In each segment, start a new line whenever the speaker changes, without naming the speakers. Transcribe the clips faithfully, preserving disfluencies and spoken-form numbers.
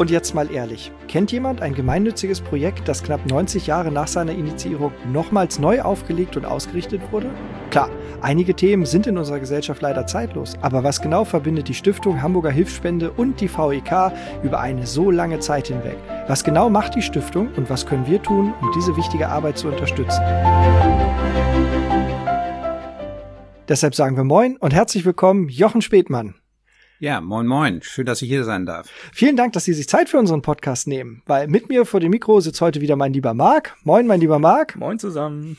Und jetzt mal ehrlich, kennt jemand ein gemeinnütziges Projekt, das knapp neunzig Jahre nach seiner Initiierung nochmals neu aufgelegt und ausgerichtet wurde? Klar, einige Themen sind in unserer Gesellschaft leider zeitlos, aber was genau verbindet die Stiftung Hamburger Hilfsspende und die V E K über eine so lange Zeit hinweg? Was genau macht die Stiftung und was können wir tun, um diese wichtige Arbeit zu unterstützen? Deshalb sagen wir Moin und herzlich willkommen, Jochen Späthmann.
Ja, moin moin. Schön, dass ich hier sein darf.
Vielen Dank, dass Sie sich Zeit für unseren Podcast nehmen, weil mit mir vor dem Mikro sitzt heute wieder mein lieber Marc. Moin, mein lieber Marc.
Moin zusammen.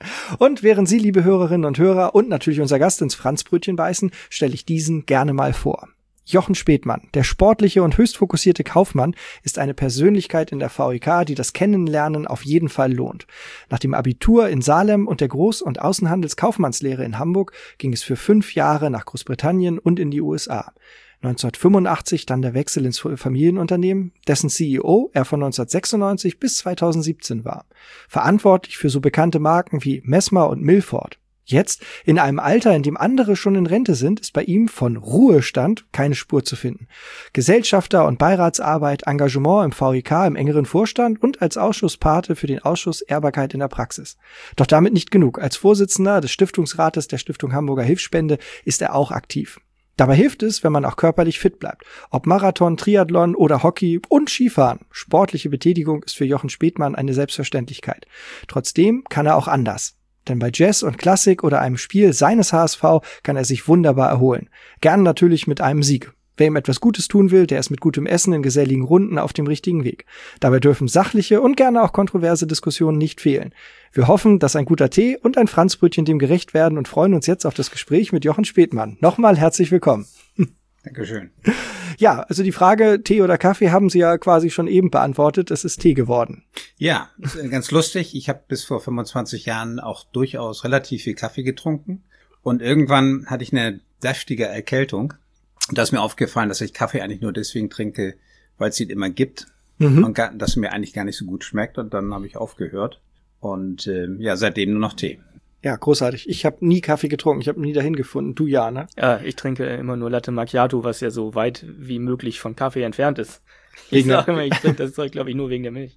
Und während Sie, liebe Hörerinnen und Hörer und natürlich unser Gast ins Franzbrötchen beißen, stelle ich diesen gerne mal vor. Jochen Späthmann, der sportliche und höchst fokussierte Kaufmann, ist eine Persönlichkeit in der V E K, die das Kennenlernen auf jeden Fall lohnt. Nach dem Abitur in Salem und der Groß- und Außenhandelskaufmannslehre in Hamburg ging es für fünf Jahre nach Großbritannien und in die U S A. neunzehnhundertfünfundachtzig dann der Wechsel ins Familienunternehmen, dessen C E O er von neunzehnhundertsechsundneunzig bis zweitausendsiebzehn war. Verantwortlich für so bekannte Marken wie Messmer und Milford. Jetzt, in einem Alter, in dem andere schon in Rente sind, ist bei ihm von Ruhestand keine Spur zu finden. Gesellschafter- und Beiratsarbeit, Engagement im V E K im engeren Vorstand und als Ausschusspate für den Ausschuss Ehrbarkeit in der Praxis. Doch damit nicht genug. Als Vorsitzender des Stiftungsrates der Stiftung Hamburger Hilfsspende ist er auch aktiv. Dabei hilft es, wenn man auch körperlich fit bleibt. Ob Marathon, Triathlon oder Hockey und Skifahren. Sportliche Betätigung ist für Jochen Späthmann eine Selbstverständlichkeit. Trotzdem kann er auch anders. Denn bei Jazz und Klassik oder einem Spiel seines H S V kann er sich wunderbar erholen. Gern natürlich mit einem Sieg. Wer ihm etwas Gutes tun will, der ist mit gutem Essen in geselligen Runden auf dem richtigen Weg. Dabei dürfen sachliche und gerne auch kontroverse Diskussionen nicht fehlen. Wir hoffen, dass ein guter Tee und ein Franzbrötchen dem gerecht werden und freuen uns jetzt auf das Gespräch mit Jochen Späthmann. Nochmal herzlich willkommen.
Dankeschön.
Ja, also die Frage Tee oder Kaffee haben Sie ja quasi schon eben beantwortet. Es ist Tee geworden.
Ja, ist ganz lustig. Ich habe bis vor fünfundzwanzig Jahren auch durchaus relativ viel Kaffee getrunken. Und irgendwann hatte ich eine deftige Erkältung. Und da ist mir aufgefallen, dass ich Kaffee eigentlich nur deswegen trinke, weil es ihn immer gibt. Mhm. Und gar, dass mir eigentlich gar nicht so gut schmeckt. Und dann habe ich aufgehört. Und äh, ja, seitdem nur noch Tee.
Ja, großartig. Ich habe nie Kaffee getrunken. Ich habe nie dahin gefunden. Du ja, ne?
Ja, ich trinke immer nur Latte Macchiato, was ja so weit wie möglich von Kaffee entfernt ist. Ich sage immer, ich trinke das Zeug, glaube ich, nur wegen der Milch.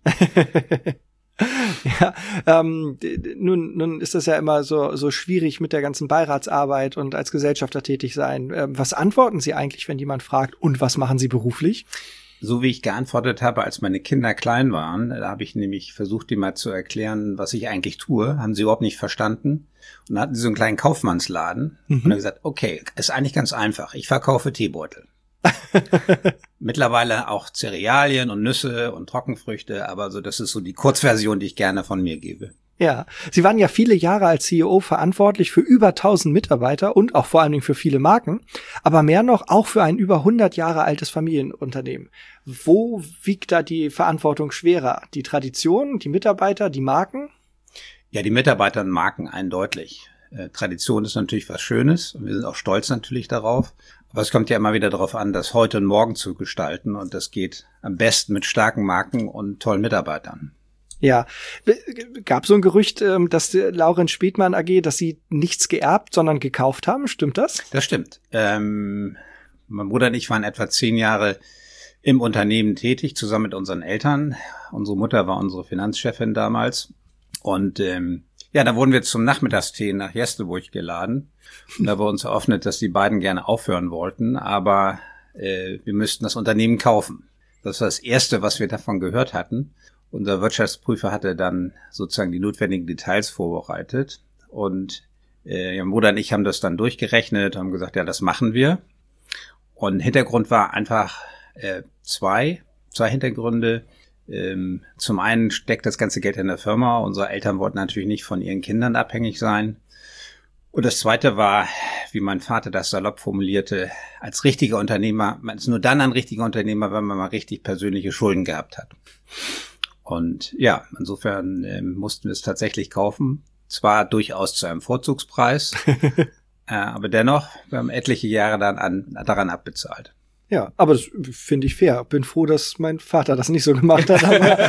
Ja, ähm, nun, nun ist das ja immer so, so schwierig mit der ganzen Beiratsarbeit und als Gesellschafter tätig sein. Ähm, was antworten Sie eigentlich, wenn jemand fragt, und was machen Sie beruflich?
So wie ich geantwortet habe, als meine Kinder klein waren, da habe ich nämlich versucht, die mal zu erklären, was ich eigentlich tue. Haben sie überhaupt nicht verstanden. Und dann hatten sie so einen kleinen Kaufmannsladen. Mhm. Und dann gesagt, okay, ist eigentlich ganz einfach. Ich verkaufe Teebeutel. Mittlerweile auch Cerealien und Nüsse und Trockenfrüchte. Aber so, das ist so die Kurzversion, die ich gerne von mir gebe.
Ja, Sie waren ja viele Jahre als C E O verantwortlich für über tausend Mitarbeiter und auch vor allen Dingen für viele Marken, aber mehr noch auch für ein über hundert Jahre altes Familienunternehmen. Wo wiegt da die Verantwortung schwerer? Die Tradition, die Mitarbeiter, die Marken?
Ja, die Mitarbeiter und Marken eindeutig. Äh, Tradition ist natürlich was Schönes und wir sind auch stolz natürlich darauf. Aber es kommt ja immer wieder darauf an, das heute und morgen zu gestalten und das geht am besten mit starken Marken und tollen Mitarbeitern.
Ja, gab so ein Gerücht, dass die Laurenz Späthmann A G, dass Sie nichts geerbt, sondern gekauft haben. Stimmt das?
Das stimmt. Ähm, mein Bruder und ich waren etwa zehn Jahre im Unternehmen tätig, zusammen mit unseren Eltern. Unsere Mutter war unsere Finanzchefin damals. Und ähm, ja, da wurden wir zum Nachmittagstee nach Jesteburg geladen. Und da wurde uns eröffnet, dass die beiden gerne aufhören wollten, aber äh, wir müssten das Unternehmen kaufen. Das war das Erste, was wir davon gehört hatten. Unser Wirtschaftsprüfer hatte dann sozusagen die notwendigen Details vorbereitet und äh, mein Bruder und ich haben das dann durchgerechnet, haben gesagt, ja, das machen wir. Und Hintergrund war einfach äh, zwei, zwei Hintergründe. Ähm, zum einen steckt das ganze Geld in der Firma. Unsere Eltern wollten natürlich nicht von ihren Kindern abhängig sein. Und das Zweite war, wie mein Vater das salopp formulierte, als richtiger Unternehmer, man ist nur dann ein richtiger Unternehmer, wenn man mal richtig persönliche Schulden gehabt hat. Und ja, insofern äh, mussten wir es tatsächlich kaufen. Zwar durchaus zu einem Vorzugspreis, äh, aber dennoch, wir haben etliche Jahre dann an, daran abbezahlt.
Ja, aber das finde ich fair. Bin froh, dass mein Vater das nicht so gemacht hat.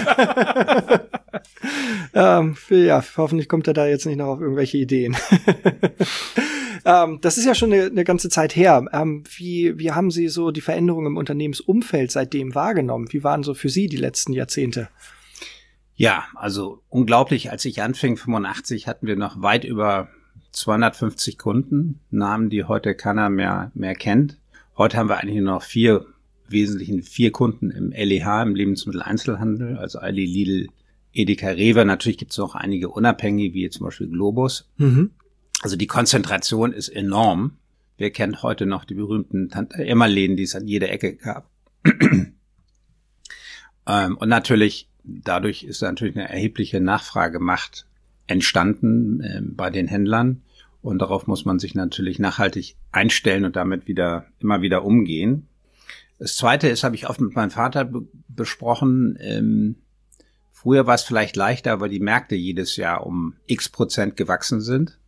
Aber ähm, ja, hoffentlich kommt er da jetzt nicht noch auf irgendwelche Ideen. Ähm, das ist ja schon eine, eine ganze Zeit her. Ähm, wie, wie haben Sie so die Veränderungen im Unternehmensumfeld seitdem wahrgenommen? Wie waren so für Sie die letzten Jahrzehnte?
Ja, also unglaublich, als ich anfing, fünfundachtzig, hatten wir noch weit über zweihundertfünfzig Kunden, Namen, die heute keiner mehr, mehr kennt. Heute haben wir eigentlich nur noch vier, wesentlichen vier Kunden im L E H, im Lebensmitteleinzelhandel, also Aldi, Lidl, Edeka, Rewe. Natürlich gibt es noch einige unabhängige, wie zum Beispiel Globus. Mhm. Also die Konzentration ist enorm. Wer kennt heute noch die berühmten Tante-Emma-Läden, die es an jeder Ecke gab? ähm, und natürlich, dadurch ist natürlich eine erhebliche Nachfragemacht entstanden äh, bei den Händlern. Und darauf muss man sich natürlich nachhaltig einstellen und damit wieder immer wieder umgehen. Das Zweite ist, habe ich oft mit meinem Vater be- besprochen, ähm, früher war es vielleicht leichter, weil die Märkte jedes Jahr um x Prozent gewachsen sind.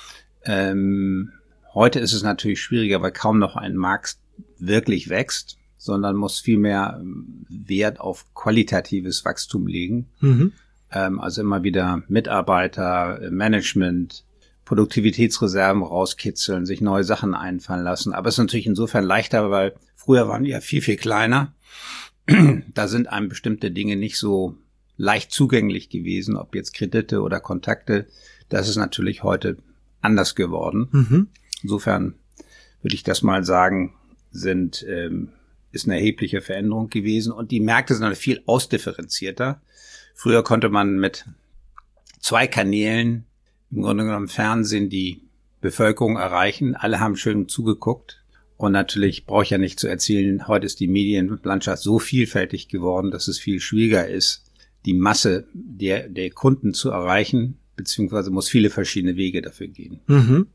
Ähm, heute ist es natürlich schwieriger, weil kaum noch ein Markt wirklich wächst, sondern muss viel mehr Wert auf qualitatives Wachstum legen. Mhm. Ähm, also immer wieder Mitarbeiter, Management, Produktivitätsreserven rauskitzeln, sich neue Sachen einfallen lassen. Aber es ist natürlich insofern leichter, weil früher waren wir ja viel, viel kleiner. Da sind einem bestimmte Dinge nicht so leicht zugänglich gewesen, ob jetzt Kredite oder Kontakte. Das ist natürlich heute anders geworden. Mhm. Insofern würde ich das mal sagen, sind ähm, ist eine erhebliche Veränderung gewesen. Und die Märkte sind halt viel ausdifferenzierter. Früher konnte man mit zwei Kanälen im Grunde genommen Fernsehen die Bevölkerung erreichen. Alle haben schön zugeguckt. Und natürlich brauche ich ja nicht zu erzählen, heute ist die Medienlandschaft so vielfältig geworden, dass es viel schwieriger ist, die Masse der, der Kunden zu erreichen, beziehungsweise muss viele verschiedene Wege dafür gehen.
Mhm.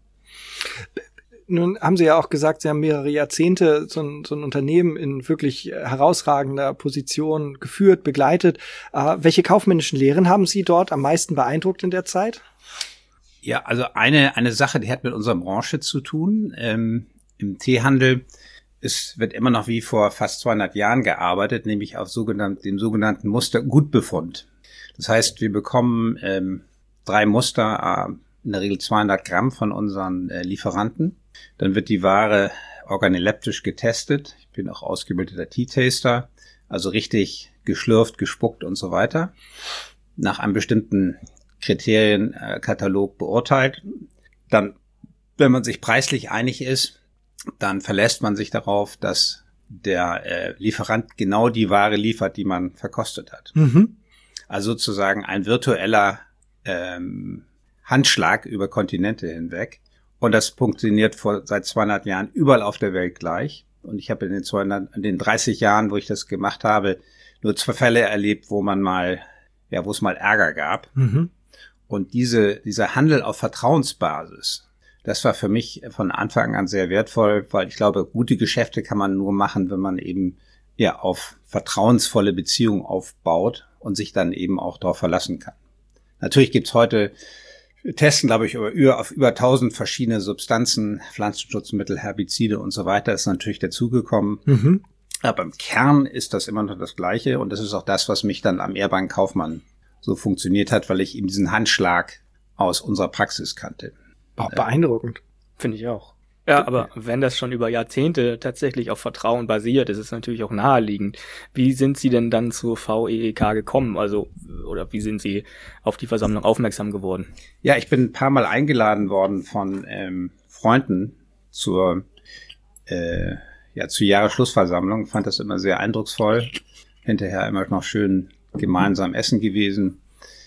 Nun haben Sie ja auch gesagt, Sie haben mehrere Jahrzehnte so ein, so ein Unternehmen in wirklich herausragender Position geführt, begleitet. Äh, welche kaufmännischen Lehren haben Sie dort am meisten beeindruckt in der Zeit?
Ja, also eine eine Sache, die hat mit unserer Branche zu tun. Ähm, Im Teehandel ist, wird immer noch wie vor fast zweihundert Jahren gearbeitet, nämlich auf sogenannt, dem sogenannten Mustergutbefund. Das heißt, wir bekommen ähm, drei Muster, äh, in der Regel zweihundert Gramm von unseren äh, Lieferanten. Dann wird die Ware organoleptisch getestet. Ich bin auch ausgebildeter Tea-Taster, also richtig geschlürft, gespuckt und so weiter. Nach einem bestimmten Kriterienkatalog beurteilt. Dann, wenn man sich preislich einig ist, dann verlässt man sich darauf, dass der äh, Lieferant genau die Ware liefert, die man verkostet hat. Mhm. Also sozusagen ein virtueller ähm, Handschlag über Kontinente hinweg. Und das funktioniert vor, seit zweihundert Jahren überall auf der Welt gleich. Und ich habe in den, zweihundert, in den dreißig Jahren, wo ich das gemacht habe, nur zwei Fälle erlebt, wo man mal, ja, wo es mal Ärger gab. Mhm. Und diese, dieser Handel auf Vertrauensbasis, das war für mich von Anfang an sehr wertvoll, weil ich glaube, gute Geschäfte kann man nur machen, wenn man eben ja auf vertrauensvolle Beziehungen aufbaut und sich dann eben auch darauf verlassen kann. Natürlich gibt's heute, wir testen, glaube ich, über, auf über tausend verschiedene Substanzen, Pflanzenschutzmittel, Herbizide und so weiter, ist natürlich dazugekommen. Mhm. Aber im Kern ist das immer noch das Gleiche und das ist auch das, was mich dann am Ehrbank Kaufmann so funktioniert hat, weil ich eben diesen Handschlag aus unserer Praxis kannte.
Boah, beeindruckend.
Finde ich auch. Ja, aber wenn das schon über Jahrzehnte tatsächlich auf Vertrauen basiert, ist es natürlich auch naheliegend. Wie sind Sie denn dann zur V E E K gekommen? Also, oder wie sind Sie auf die Versammlung aufmerksam geworden?
Ja, ich bin ein paar Mal eingeladen worden von ähm, Freunden zur, äh, ja, zur Jahresschlussversammlung. Fand das immer sehr eindrucksvoll. Hinterher immer noch schön gemeinsam essen gewesen,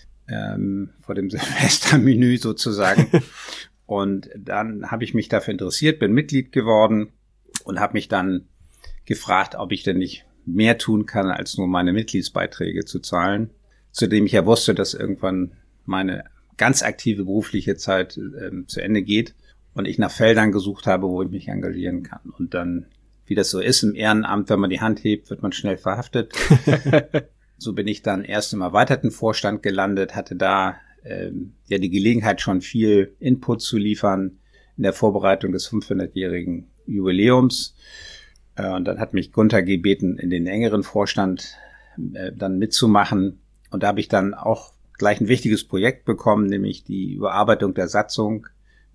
ähm, vor dem Silvestermenü sozusagen. Und dann habe ich mich dafür interessiert, bin Mitglied geworden und habe mich dann gefragt, ob ich denn nicht mehr tun kann, als nur meine Mitgliedsbeiträge zu zahlen. Zudem ich ja wusste, dass irgendwann meine ganz aktive berufliche Zeit ähm, zu Ende geht und ich nach Feldern gesucht habe, wo ich mich engagieren kann. Und dann, wie das so ist im Ehrenamt, wenn man die Hand hebt, wird man schnell verhaftet. So bin ich dann erst im erweiterten Vorstand gelandet, hatte da ähm, ja die Gelegenheit, schon viel Input zu liefern in der Vorbereitung des fünfhundertjährigen Jubiläums. Äh, und dann hat mich Gunther gebeten, in den engeren Vorstand äh, dann mitzumachen. Und da habe ich dann auch gleich ein wichtiges Projekt bekommen, nämlich die Überarbeitung der Satzung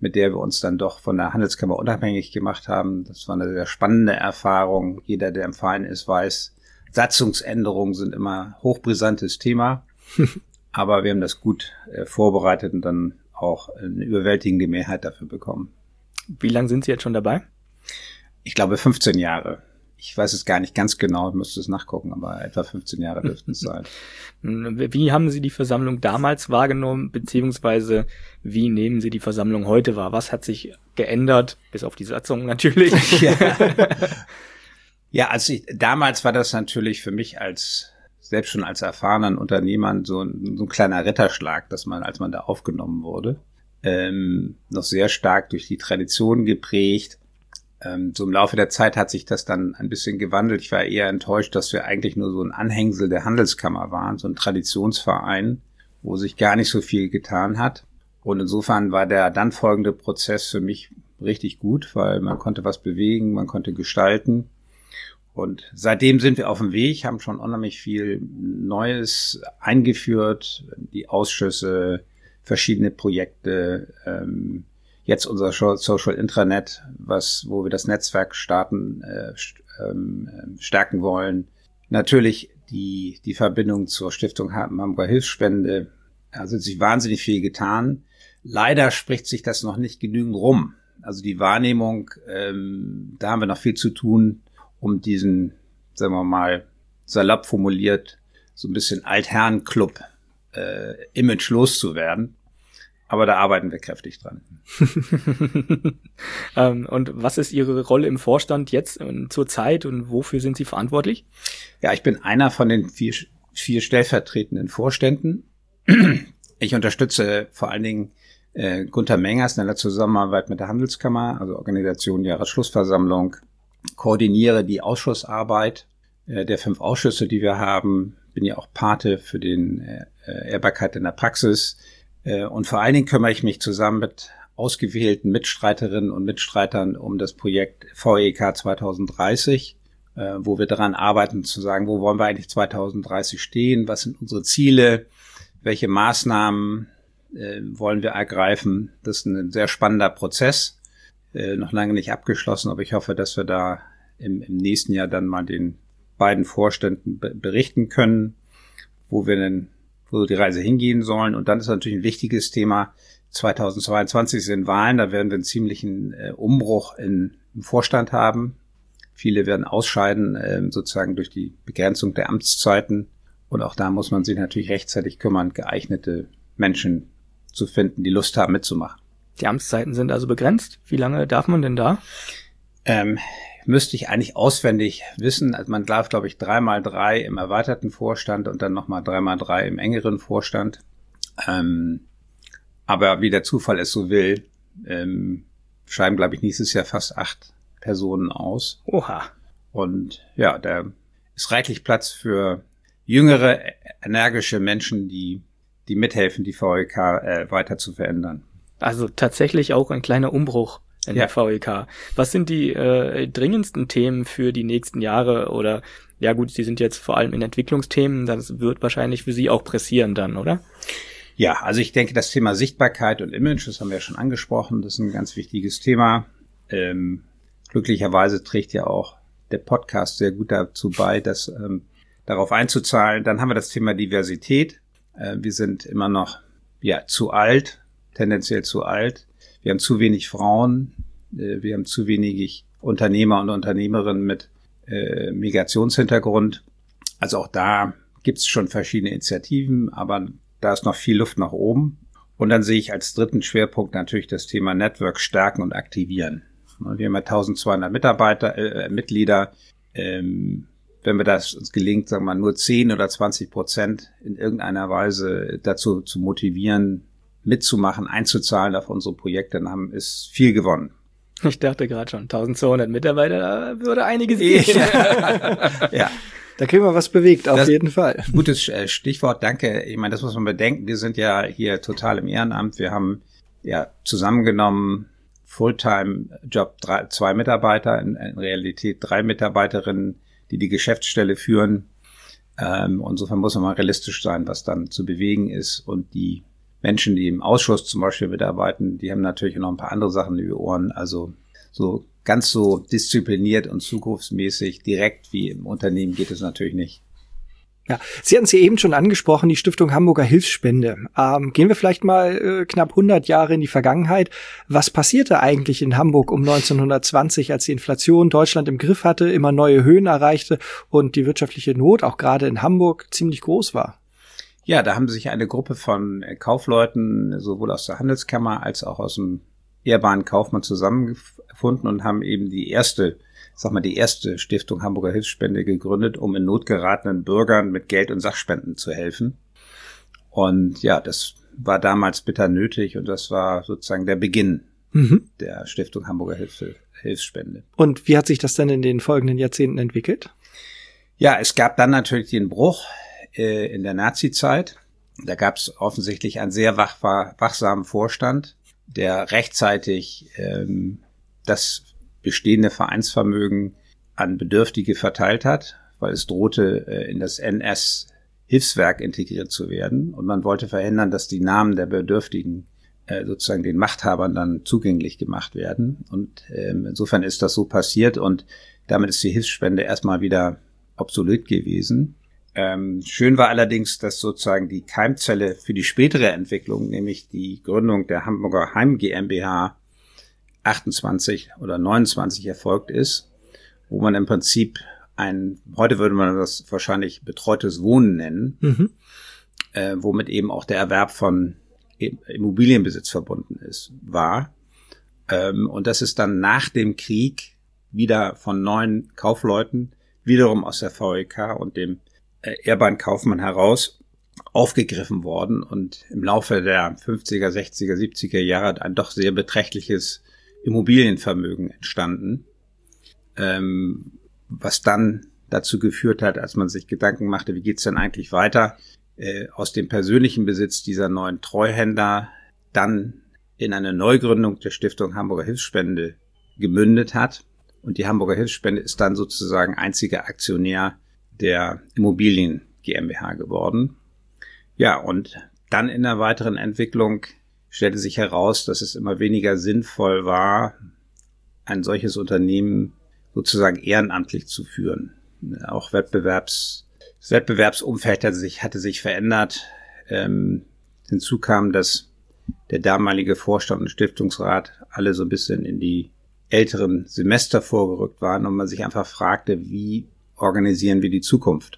mit der wir uns dann doch von der Handelskammer unabhängig gemacht haben. Das war eine sehr spannende Erfahrung. Jeder, der im Verein ist, weiß, Satzungsänderungen sind immer hochbrisantes Thema. Aber wir haben das gut äh, vorbereitet und dann auch eine überwältigende Mehrheit dafür bekommen.
Wie lange sind Sie jetzt schon dabei?
Ich glaube fünfzehn Jahre. Ich weiß es gar nicht ganz genau, ich müsste es nachgucken, aber etwa fünfzehn Jahre dürften es sein.
Wie haben Sie die Versammlung damals wahrgenommen, beziehungsweise wie nehmen Sie die Versammlung heute wahr? Was hat sich geändert, bis auf die Satzung natürlich?
Ja, ja also ich, damals war das natürlich für mich als, selbst schon als erfahrenen Unternehmer, so ein, so ein kleiner Ritterschlag, dass man, als man da aufgenommen wurde, ähm, noch sehr stark durch die Tradition geprägt. So im Laufe der Zeit hat sich das dann ein bisschen gewandelt. Ich war eher enttäuscht, dass wir eigentlich nur so ein Anhängsel der Handelskammer waren, so ein Traditionsverein, wo sich gar nicht so viel getan hat. Und insofern war der dann folgende Prozess für mich richtig gut, weil man konnte was bewegen, man konnte gestalten. Und seitdem sind wir auf dem Weg, haben schon unheimlich viel Neues eingeführt, die Ausschüsse, verschiedene Projekte, ähm, jetzt unser Social Intranet, was, wo wir das Netzwerk starten, äh, ähm, stärken wollen. Natürlich die, die Verbindung zur Stiftung Hamburger Hilfsspende. Also sich wahnsinnig viel getan. Leider spricht sich das noch nicht genügend rum. Also die Wahrnehmung, ähm, da haben wir noch viel zu tun, um diesen, sagen wir mal, salopp formuliert, so ein bisschen Altherrenclub äh, Image loszuwerden. Aber da arbeiten wir kräftig dran.
ähm, und was ist Ihre Rolle im Vorstand jetzt und zur Zeit und wofür sind Sie verantwortlich?
Ja, ich bin einer von den vier, vier stellvertretenden Vorständen. Ich unterstütze vor allen Dingen äh, Gunther Mengers in der Zusammenarbeit mit der Handelskammer, also Organisation Jahresschlussversammlung, koordiniere die Ausschussarbeit äh, der fünf Ausschüsse, die wir haben, bin ja auch Pate für den äh, Ehrbarkeit in der Praxis. Und vor allen Dingen kümmere ich mich zusammen mit ausgewählten Mitstreiterinnen und Mitstreitern um das Projekt V E K zwanzig dreißig, wo wir daran arbeiten zu sagen, wo wollen wir eigentlich zwanzig dreißig stehen, was sind unsere Ziele, welche Maßnahmen äh, wollen wir ergreifen. Das ist ein sehr spannender Prozess, äh, noch lange nicht abgeschlossen, aber ich hoffe, dass wir da im, im nächsten Jahr dann mal den beiden Vorständen be- berichten können, wo wir denn wo die Reise hingehen sollen. Und dann ist natürlich ein wichtiges Thema, zweitausendzweiundzwanzig sind Wahlen, da werden wir einen ziemlichen äh, Umbruch in, im Vorstand haben. Viele werden ausscheiden, äh, sozusagen durch die Begrenzung der Amtszeiten. Und auch da muss man sich natürlich rechtzeitig kümmern, geeignete Menschen zu finden, die Lust haben mitzumachen.
Die Amtszeiten sind also begrenzt. Wie lange darf man denn da?
Ähm, müsste ich eigentlich auswendig wissen. Also man darf, glaube ich, drei mal drei im erweiterten Vorstand und dann nochmal drei mal drei im engeren Vorstand. Ähm, aber wie der Zufall es so will, ähm, schreiben, glaube ich, nächstes Jahr fast acht Personen aus.
Oha.
Und ja, da ist reichlich Platz für jüngere, energische Menschen, die, die mithelfen, die V E K äh, weiter zu verändern.
Also tatsächlich auch ein kleiner Umbruch in ja. der V E K. Was sind die äh, dringendsten Themen für die nächsten Jahre? Oder, ja gut, Sie sind jetzt vor allem in Entwicklungsthemen, das wird wahrscheinlich für Sie auch pressieren dann, oder?
Ja, also ich denke, das Thema Sichtbarkeit und Image, das haben wir ja schon angesprochen, das ist ein ganz wichtiges Thema. Ähm, glücklicherweise trägt ja auch der Podcast sehr gut dazu bei, das ähm, darauf einzuzahlen. Dann haben wir das Thema Diversität. Äh, wir sind immer noch ja zu alt, tendenziell zu alt. Wir haben zu wenig Frauen, äh, wir haben zu wenig Unternehmer und Unternehmerinnen mit äh, Migrationshintergrund. Also auch da gibt es schon verschiedene Initiativen, aber da ist noch viel Luft nach oben. Und dann sehe ich als dritten Schwerpunkt natürlich das Thema Network stärken und aktivieren. Wir haben ja eintausendzweihundert Mitarbeiter, äh, Mitglieder. Ähm, wenn wir das uns gelingt, sagen wir mal, nur zehn oder zwanzig Prozent in irgendeiner Weise dazu zu motivieren, mitzumachen, einzuzahlen auf unsere Projekte, dann haben, ist viel gewonnen.
Ich dachte gerade schon, eintausendzweihundert Mitarbeiter, da würde einiges gehen.
Ja.
Da kriegen wir was bewegt, auf das jeden Fall.
Gutes Stichwort, danke. Ich meine, das muss man bedenken. Wir sind ja hier total im Ehrenamt. Wir haben ja zusammengenommen Fulltime-Job drei, zwei Mitarbeiter, in, in Realität drei Mitarbeiterinnen, die die Geschäftsstelle führen. Ähm, insofern muss man mal realistisch sein, was dann zu bewegen ist. Und die Menschen, die im Ausschuss zum Beispiel mitarbeiten, die haben natürlich noch ein paar andere Sachen in die Ohren. Also so ganz so diszipliniert und zukunftsmäßig direkt wie im Unternehmen geht es natürlich nicht.
Ja, Sie hatten es ja eben schon angesprochen, die Stiftung Hamburger Hilfsspende. Ähm, gehen wir vielleicht mal äh, knapp hundert Jahre in die Vergangenheit. Was passierte eigentlich in Hamburg um neunzehnhundertzwanzig, als die Inflation Deutschland im Griff hatte, immer neue Höhen erreichte und die wirtschaftliche Not auch gerade in Hamburg ziemlich groß war?
Ja, da haben sich eine Gruppe von Kaufleuten sowohl aus der Handelskammer als auch aus dem ehrbaren Kaufmann zusammengefunden und haben eben die erste sag mal, die erste Stiftung Hamburger Hilfsspende gegründet, um in Not geratenen Bürgern mit Geld- und Sachspenden zu helfen. Und ja, das war damals bitter nötig und das war sozusagen der Beginn mhm. der Stiftung Hamburger Hilf- Hilfsspende.
Und wie hat sich das denn in den folgenden Jahrzehnten entwickelt?
Ja, es gab dann natürlich den Bruch äh, in der Nazizeit. Da gab es offensichtlich einen sehr wach, wachsamen Vorstand, der rechtzeitig ähm, das bestehende Vereinsvermögen an Bedürftige verteilt hat, weil es drohte, in das N S-Hilfswerk integriert zu werden. Und man wollte verhindern, dass die Namen der Bedürftigen sozusagen den Machthabern dann zugänglich gemacht werden. Und insofern ist das so passiert und damit ist die Hilfsspende erstmal wieder obsolet gewesen. Schön war allerdings, dass sozusagen die Keimzelle für die spätere Entwicklung, nämlich die Gründung der Hamburger Heim GmbH, achtundzwanzig oder neunundzwanzig erfolgt ist, wo man im Prinzip ein, heute würde man das wahrscheinlich betreutes Wohnen nennen, mhm. äh, womit eben auch der Erwerb von Immobilienbesitz verbunden ist, war. Ähm, und das ist dann nach dem Krieg wieder von neuen Kaufleuten, wiederum aus der V E K und dem äh, ehrbaren Kaufmann heraus, aufgegriffen worden und im Laufe der fünfziger, sechziger, siebziger Jahre ein doch sehr beträchtliches Immobilienvermögen entstanden, ähm, was dann dazu geführt hat, als man sich Gedanken machte, wie geht's denn eigentlich weiter, äh, aus dem persönlichen Besitz dieser neuen Treuhänder dann in eine Neugründung der Stiftung Hamburger Hilfsspende gemündet hat. Und die Hamburger Hilfsspende ist dann sozusagen einziger Aktionär der Immobilien GmbH geworden. Ja, und dann in der weiteren Entwicklung stellte sich heraus, dass es immer weniger sinnvoll war, ein solches Unternehmen sozusagen ehrenamtlich zu führen. Auch Wettbewerbs, das Wettbewerbsumfeld hatte sich, hatte sich verändert. Ähm, hinzu kam, dass der damalige Vorstand und Stiftungsrat alle so ein bisschen in die älteren Semester vorgerückt waren und man sich einfach fragte, wie organisieren wir die Zukunft?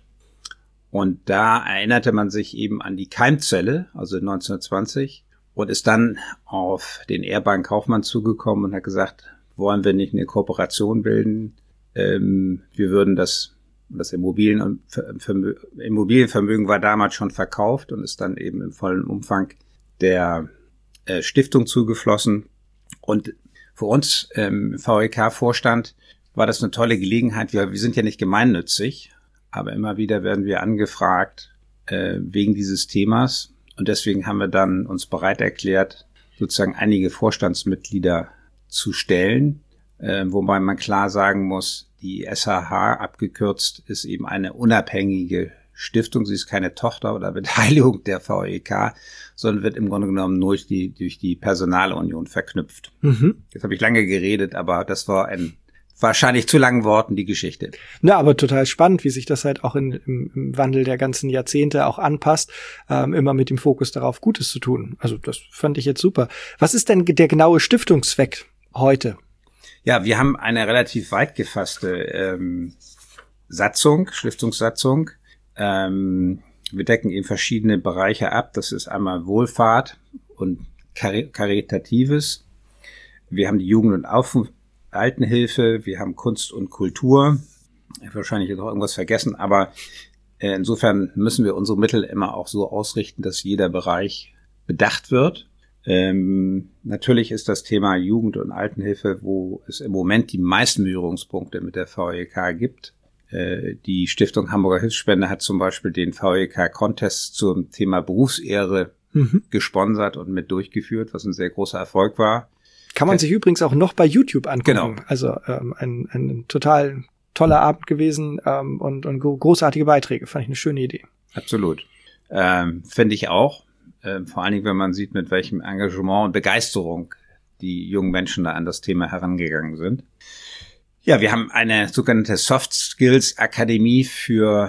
Und da erinnerte man sich eben an die Keimzelle, also neunzehnhundertzwanzig, und ist dann auf den ehrbaren Kaufmann zugekommen und hat gesagt, wollen wir nicht eine Kooperation bilden? Ähm, wir würden das, das Immobilien, Immobilienvermögen war damals schon verkauft und ist dann eben im vollen Umfang der äh, Stiftung zugeflossen. Und für uns ähm, im V E K-Vorstand war das eine tolle Gelegenheit. Wir, wir sind ja nicht gemeinnützig, aber immer wieder werden wir angefragt äh, wegen dieses Themas. Und deswegen haben wir dann uns bereit erklärt, sozusagen einige Vorstandsmitglieder zu stellen, äh, wobei man klar sagen muss, die S H H abgekürzt ist eben eine unabhängige Stiftung. Sie ist keine Tochter oder Beteiligung der V E K, sondern wird im Grunde genommen nur durch die, durch die Personalunion verknüpft. Mhm. Jetzt habe ich lange geredet, aber das war ein wahrscheinlich zu langen Worten die Geschichte.
Na, aber total spannend, wie sich das halt auch in, im, im Wandel der ganzen Jahrzehnte auch anpasst, ähm, immer mit dem Fokus darauf, Gutes zu tun. Also das fand ich jetzt super. Was ist denn der genaue Stiftungszweck heute?
Ja, wir haben eine relativ weit gefasste ähm, Satzung, Stiftungssatzung. Ähm, wir decken eben verschiedene Bereiche ab. Das ist einmal Wohlfahrt und Kar- Karitatives. Wir haben die Jugend- und Auf- Altenhilfe, wir haben Kunst und Kultur. Ich habe wahrscheinlich jetzt auch irgendwas vergessen, aber äh, insofern müssen wir unsere Mittel immer auch so ausrichten, dass jeder Bereich bedacht wird. Ähm, natürlich ist das Thema Jugend- und Altenhilfe, wo es im Moment die meisten Berührungspunkte mit der V E K gibt. Äh, die Stiftung Hamburger Hilfsspende hat zum Beispiel den V E K-Contest zum Thema Berufsehre mhm. gesponsert und mit durchgeführt, was ein sehr großer Erfolg war.
Kann man sich übrigens auch noch bei YouTube angucken.
Genau.
Also ähm, ein, ein total toller Abend gewesen ähm, und, und großartige Beiträge. Fand ich eine schöne Idee.
Absolut. Ähm, finde ich auch. äh, vor allen Dingen, wenn man sieht, mit welchem Engagement und Begeisterung die jungen Menschen da an das Thema herangegangen sind. Ja, wir haben eine sogenannte Soft Skills Akademie für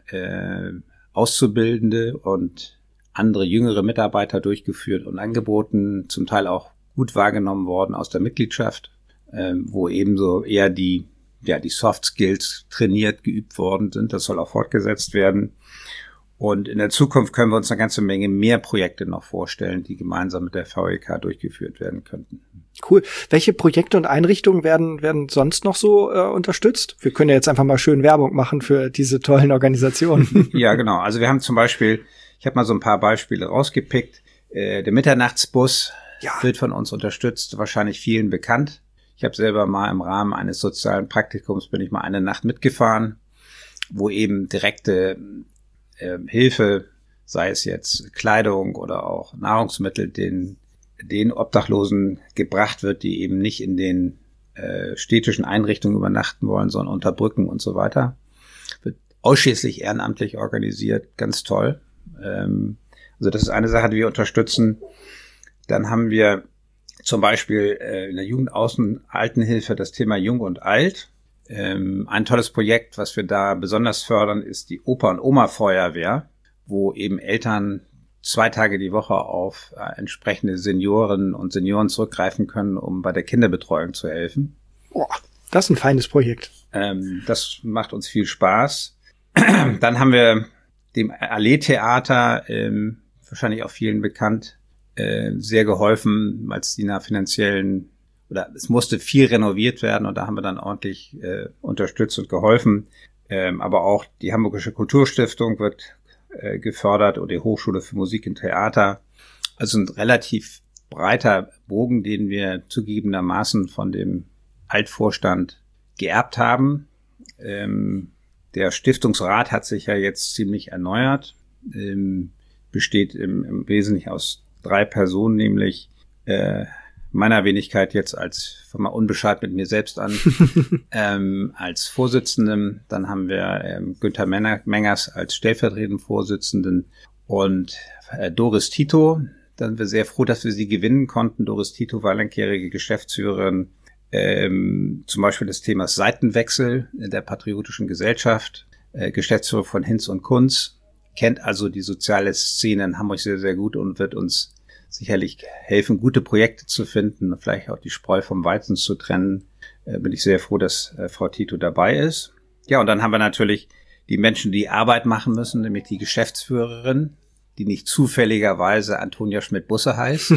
äh, Auszubildende und andere jüngere Mitarbeiter durchgeführt und angeboten, zum Teil auch gut wahrgenommen worden aus der Mitgliedschaft, äh, wo ebenso eher die ja die Soft Skills trainiert, geübt worden sind. Das soll auch fortgesetzt werden. Und in der Zukunft können wir uns eine ganze Menge mehr Projekte noch vorstellen, die gemeinsam mit der V E K durchgeführt werden könnten.
Cool. Welche Projekte und Einrichtungen werden werden sonst noch so äh, unterstützt? Wir können ja jetzt einfach mal schön Werbung machen für diese tollen Organisationen.
Ja, genau. Also wir haben zum Beispiel, ich habe mal so ein paar Beispiele rausgepickt. Äh, der Mitternachtsbus ja. wird von uns unterstützt, wahrscheinlich vielen bekannt. Ich habe selber mal im Rahmen eines sozialen Praktikums, bin ich mal eine Nacht mitgefahren, wo eben direkte äh, Hilfe, sei es jetzt Kleidung oder auch Nahrungsmittel, den den Obdachlosen gebracht wird, die eben nicht in den äh, städtischen Einrichtungen übernachten wollen, sondern unter Brücken und so weiter. Wird ausschließlich ehrenamtlich organisiert, ganz toll. Ähm, also das ist eine Sache, die wir unterstützen. Dann haben wir zum Beispiel äh, in der Jugendaußen-Altenhilfe das Thema Jung und Alt. Ähm, ein tolles Projekt, was wir da besonders fördern, ist die Opa- und Oma-Feuerwehr, wo eben Eltern zwei Tage die Woche auf äh, entsprechende Senioren und Senioren zurückgreifen können, um bei der Kinderbetreuung zu helfen.
Boah, das ist ein feines Projekt.
Ähm, das macht uns viel Spaß. Dann haben wir dem Allee-Theater, ähm, wahrscheinlich auch vielen bekannt, äh, sehr geholfen, als die nach finanziellen, oder es musste viel renoviert werden und da haben wir dann ordentlich äh, unterstützt und geholfen. Ähm, aber auch die Hamburgische Kulturstiftung wird gefördert oder die Hochschule für Musik und Theater. Also ein relativ breiter Bogen, den wir zugegebenermaßen von dem Altvorstand geerbt haben. Ähm, der Stiftungsrat hat sich ja jetzt ziemlich erneuert, ähm, besteht im, im Wesentlichen aus drei Personen, nämlich äh, meiner Wenigkeit jetzt als, fangen wir unbescheid mit mir selbst an, ähm, als Vorsitzenden. Dann haben wir ähm, Günther Mengers als stellvertretenden Vorsitzenden und äh, Doris Tito. Dann sind wir sehr froh, dass wir sie gewinnen konnten. Doris Tito war langjährige Geschäftsführerin ähm, zum Beispiel des Themas Seitenwechsel in der Patriotischen Gesellschaft, äh, Geschäftsführer von Hinz und Kunz, kennt also die soziale Szene in Hamburg sehr, sehr gut und wird uns sicherlich helfen, gute Projekte zu finden, vielleicht auch die Spreu vom Weizen zu trennen. Äh, bin ich sehr froh, dass äh, Frau Tito dabei ist. Ja, und dann haben wir natürlich die Menschen, die Arbeit machen müssen, nämlich die Geschäftsführerin, die nicht zufälligerweise Antonia Schmidt-Busse heißt.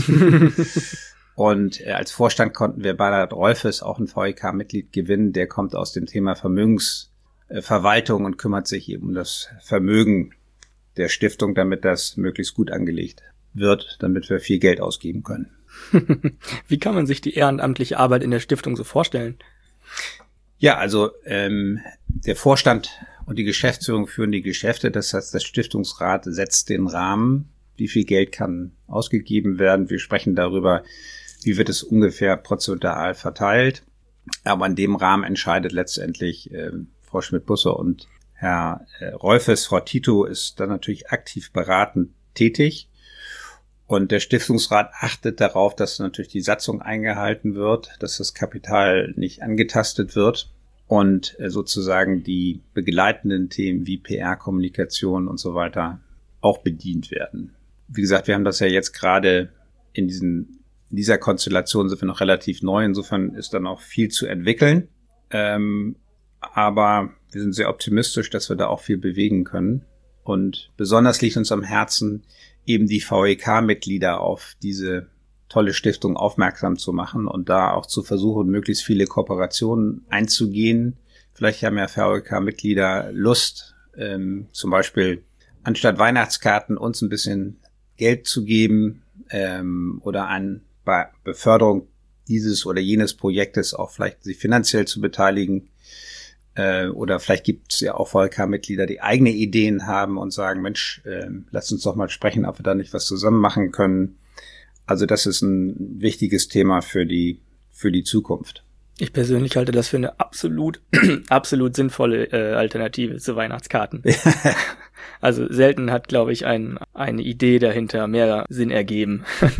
Und äh, als Vorstand konnten wir Bernhard Rolfes, auch ein V E K-Mitglied, gewinnen. Der kommt aus dem Thema Vermögensverwaltung und kümmert sich eben um das Vermögen der Stiftung, damit das möglichst gut angelegt wird, damit wir viel Geld ausgeben können.
Wie kann man sich die ehrenamtliche Arbeit in der Stiftung so vorstellen?
Ja, also ähm, der Vorstand und die Geschäftsführung führen die Geschäfte. Das heißt, der Stiftungsrat setzt den Rahmen. Wie viel Geld kann ausgegeben werden? Wir sprechen darüber, wie wird es ungefähr prozentual verteilt. Aber in dem Rahmen entscheidet letztendlich äh, Frau Schmidt-Busse und Herr äh, Rolfes. Frau Tito ist dann natürlich aktiv beratend tätig. Und der Stiftungsrat achtet darauf, dass natürlich die Satzung eingehalten wird, dass das Kapital nicht angetastet wird und sozusagen die begleitenden Themen wie P R, Kommunikation und so weiter auch bedient werden. Wie gesagt, wir haben das ja jetzt gerade in diesen, in dieser Konstellation sind wir noch relativ neu. Insofern ist da noch viel zu entwickeln. Ähm, aber wir sind sehr optimistisch, dass wir da auch viel bewegen können. Und besonders liegt uns am Herzen, eben die V E K-Mitglieder auf diese tolle Stiftung aufmerksam zu machen und da auch zu versuchen, möglichst viele Kooperationen einzugehen. Vielleicht haben ja V E K-Mitglieder Lust, ähm, zum Beispiel anstatt Weihnachtskarten uns ein bisschen Geld zu geben ähm, oder an bei Beförderung dieses oder jenes Projektes auch vielleicht sich finanziell zu beteiligen. Äh, oder vielleicht gibt es ja auch V E K-Mitglieder, die eigene Ideen haben und sagen, Mensch, äh, lasst uns doch mal sprechen, ob wir da nicht was zusammen machen können. Also das ist ein wichtiges Thema für die für die Zukunft.
Ich persönlich halte das für eine absolut absolut sinnvolle äh, Alternative zu Weihnachtskarten. Also selten hat, glaube ich, ein, eine Idee dahinter mehr Sinn ergeben.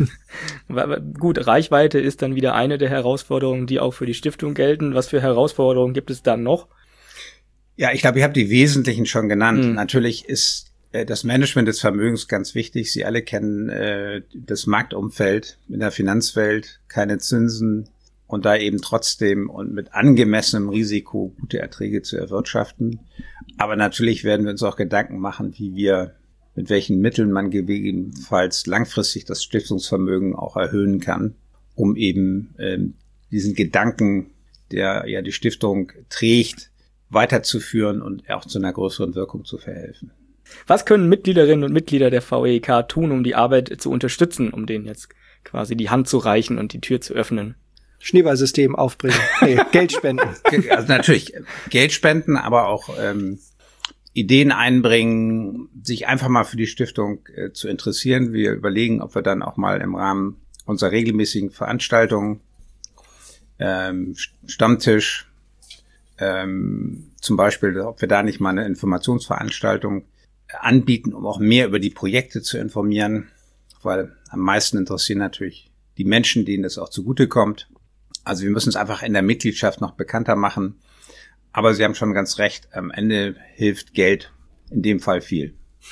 Gut, Reichweite ist dann wieder eine der Herausforderungen, die auch für die Stiftung gelten. Was für Herausforderungen gibt es dann noch?
Ja, ich glaube, ich habe die wesentlichen schon genannt.
Mhm.
Natürlich ist äh, das Management des Vermögens ganz wichtig. Sie alle kennen äh, das Marktumfeld in der Finanzwelt, keine Zinsen und da eben trotzdem und mit angemessenem Risiko gute Erträge zu erwirtschaften. Aber natürlich werden wir uns auch Gedanken machen, wie wir, mit welchen Mitteln man gegebenenfalls langfristig das Stiftungsvermögen auch erhöhen kann, um eben ähm, diesen Gedanken, der ja die Stiftung trägt, weiterzuführen und auch zu einer größeren Wirkung zu verhelfen.
Was können Mitgliederinnen und Mitglieder der V E E K tun, um die Arbeit zu unterstützen, um denen jetzt quasi die Hand zu reichen und die Tür zu öffnen?
Schneeballsystem aufbringen, nee, Geld spenden.
Also natürlich Geld spenden, aber auch ähm, Ideen einbringen, sich einfach mal für die Stiftung äh, zu interessieren. Wir überlegen, ob wir dann auch mal im Rahmen unserer regelmäßigen Veranstaltungen, ähm, Stammtisch, ähm, zum Beispiel, ob wir da nicht mal eine Informationsveranstaltung anbieten, um auch mehr über die Projekte zu informieren, weil am meisten interessieren natürlich die Menschen, denen das auch zugutekommt. Also wir müssen es einfach in der Mitgliedschaft noch bekannter machen. Aber Sie haben schon ganz recht, am Ende hilft Geld in dem Fall viel.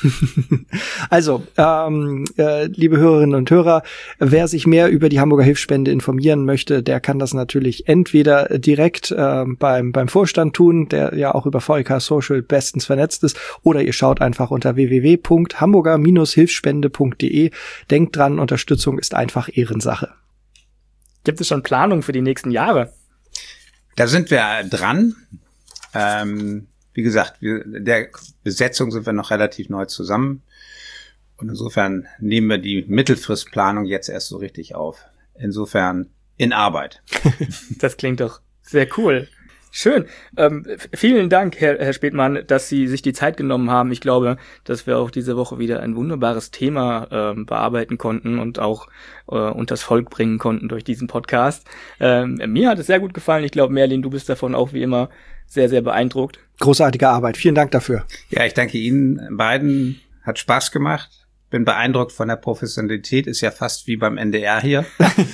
Also, ähm, äh, liebe Hörerinnen und Hörer, wer sich mehr über die Hamburger Hilfsspende informieren möchte, der kann das natürlich entweder direkt äh, beim beim Vorstand tun, der ja auch über V E K Social bestens vernetzt ist, oder ihr schaut einfach unter w w w punkt hamburger hilfsspende punkt d e. Denkt dran, Unterstützung ist einfach Ehrensache.
Gibt es schon Planungen für die nächsten Jahre?
Da sind wir dran. Ähm, wie gesagt, wir, der Besetzung sind wir noch relativ neu zusammen. Und insofern nehmen wir die Mittelfristplanung jetzt erst so richtig auf. Insofern in Arbeit.
Das klingt doch sehr cool. Schön. Ähm, vielen Dank, Herr, Herr Spätmann, dass Sie sich die Zeit genommen haben. Ich glaube, dass wir auch diese Woche wieder ein wunderbares Thema ähm, bearbeiten konnten und auch äh, unters Volk bringen konnten durch diesen Podcast. Ähm, mir hat es sehr gut gefallen. Ich glaube, Merlin, du bist davon auch wie immer sehr, sehr beeindruckt.
Großartige Arbeit. Vielen Dank dafür.
Ja, ich danke Ihnen beiden. Hat Spaß gemacht. Bin beeindruckt von der Professionalität. Ist ja fast wie beim N D R hier.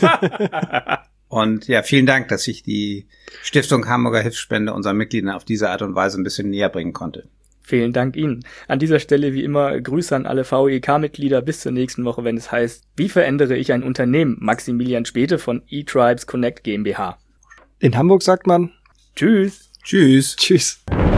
Und ja, vielen Dank, dass ich die Stiftung Hamburger Hilfsspende unseren Mitgliedern auf diese Art und Weise ein bisschen näher bringen konnte.
Vielen Dank Ihnen. An dieser Stelle wie immer Grüße an alle V E E K-Mitglieder. Bis zur nächsten Woche, wenn es heißt, wie verändere ich ein Unternehmen? Maximilian Späte von eTribes Connect GmbH.
In Hamburg sagt man
Tschüss.
Tschüss.
Tschüss.